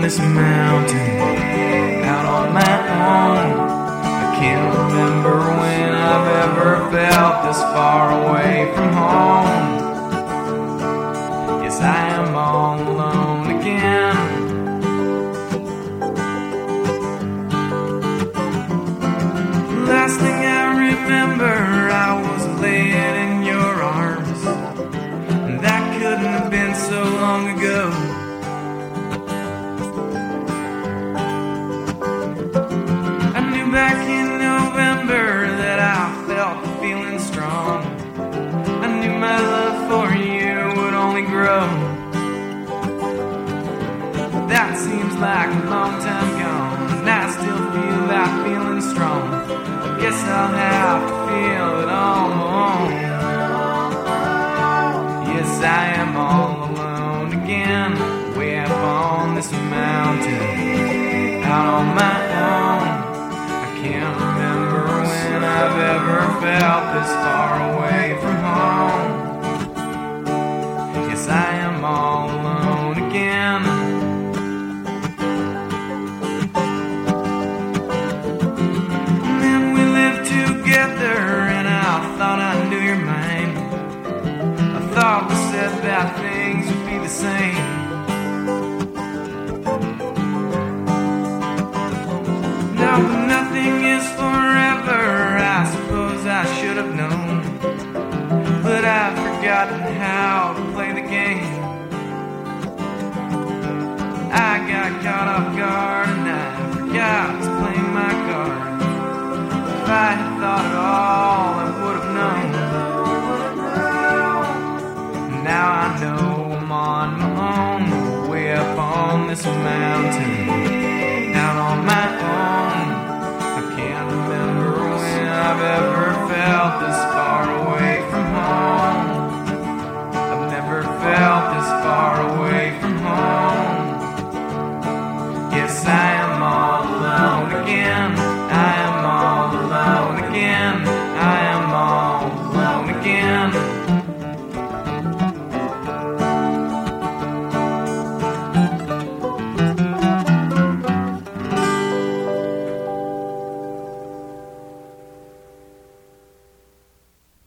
this mountain out on my own. I can't remember when I've ever felt this far away from home. Yes, I am all alone again. Last thing I remember, I was laying in your arms, and that couldn't have been so long ago. I knew back in November that I felt feeling strong. I knew my love for you would only grow. That seems like a long time gone, and I still feel that feeling strong. Guess I'll have to feel it all my own. Yes, I am all alone again, way up on this mountain, out on my own. I can't remember when I've ever felt this far away from home. Yes, I am all alone again. And I thought I knew your mind. I thought we said that things would be the same. No, but nothing is forever. I suppose I should have known, but I've forgotten how to play the game. I got caught off guard and I forgot to play my cards. If I had thought it all, I would have known. Now I know I'm on my own, way up on this mountain, out on my own. I can't remember when I've ever felt this far away from home. I've never felt this far away from home. Yes, I am all alone again. I am all alone again. I am all alone again.